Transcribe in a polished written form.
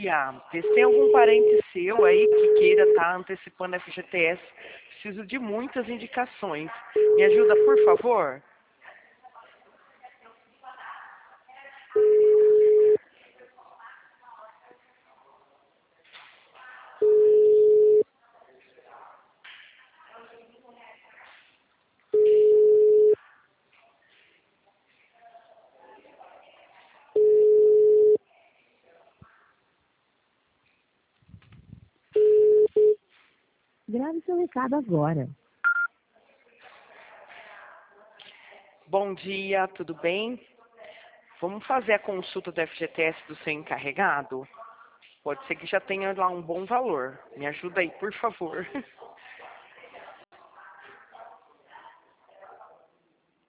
dia. Vê se tem algum parente seu aí que queira estar antecipando a FGTS. Preciso de muitas indicações. Me ajuda, por favor? Grave seu recado agora. Bom dia, tudo bem? Vamos fazer a consulta do FGTS do seu encarregado? Pode ser que já tenha lá um bom valor. Me ajuda aí, por favor.